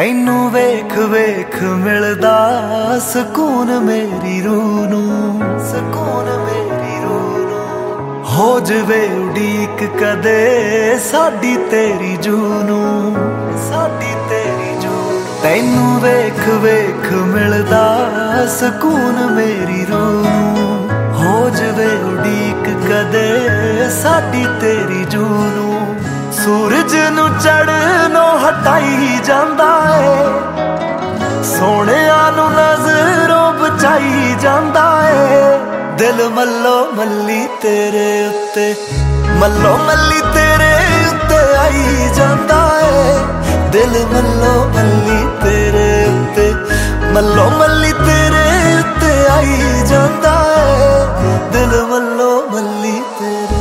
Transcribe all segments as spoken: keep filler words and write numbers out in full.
तैनू वेख वेख मिलदा सकून मेरी रूह नूं, सकून मेरी रूह नूं। हो जवे उड़ीक कदे साडी तेरी जूह नूं, साडी तेरी जूह। तैनू वेख वेख मिलदा सकून मेरी रूह नूं। हो जवे उड़ीक कदे साडी तेरी जूह नूं। सूरज नू चढ़नों हटाई जांदा है, सोहणिया नू नजरों बचाई जांदा है। दिल मल्लो मल्ली तेरे उत्ते, मल्लो मल्ली तेरे उत्ते आई जांदा है। दिल मल्लो मल्ली तेरे उत्ते, मल्लो मल्ली तेरे उत्ते आई जांदा है। दिल मल्लो मल्ली तेरे।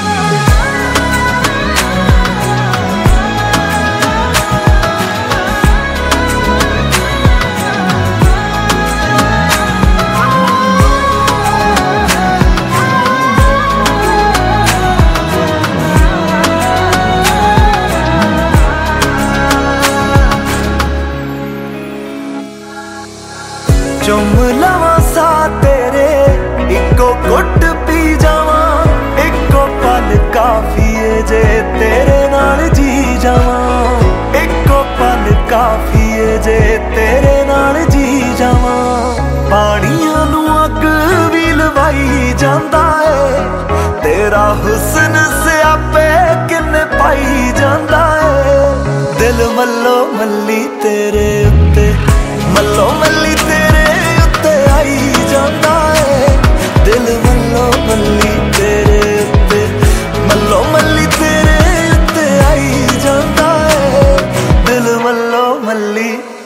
चुम लवां सा तेरे इको घुट पी जावां, इको पल काफी है जे तेरे नाल जी जावां। इको पल काफी है जे तेरे नाल जी जावां। पानियां नू अग भी लवाई जांदा है, तेरा हुस्न स्यापे किन्ने पाई जांदा है। दिल मल्लो मल्ली तेरे उत्ते, मल्लो मल्ली तेरे आई जांदा है। दिल मल्लो मल्ली तेरे उत्ते, मल्लो मल्ली तेरे उत्ते आई जांदा है। दिल मल्लो मल्ली।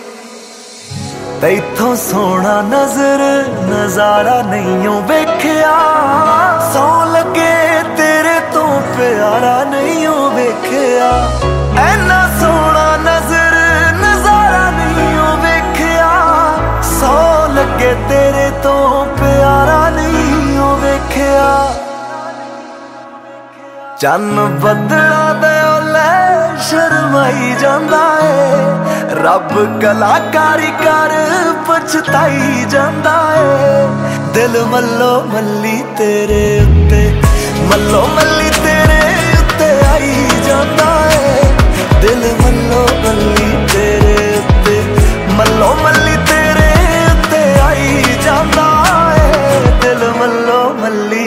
तैथों सोहना नजर नजारा नहीं वेख्या, सौ लगे तेरे तो प्यारा नहीं वेख्या। ऐना सोहना नजर नजारा नहीं वेख्या, सौ लगे तेरे तो प्यारा नहीं हो वेख्या। चन्न बदला दे ओले शर्माई जांदा है, रब कलाकारी कर पछताई जांदा है। दिल मल्लो मल्ली तेरे उत्ते, मल्लो मल्ली तेरे उत्ते आई जांदा है। दिल मल्लो मल्ली तेरे उत्ते, मल्लो मल्ली तेरे उत्ते आई जांदा है। दिल मल्लो मल्ली।